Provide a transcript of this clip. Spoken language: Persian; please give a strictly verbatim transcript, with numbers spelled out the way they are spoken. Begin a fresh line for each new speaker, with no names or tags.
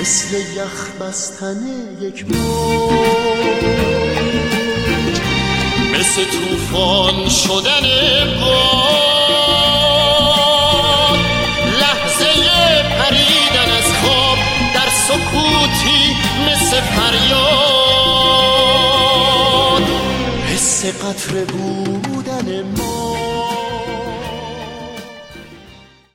مثل یخ بستن یک موج، مثل طوفان شدن باد، لحظه پریدن از خواب در سکوتی مثل فریاد، حس قطره بودن ما.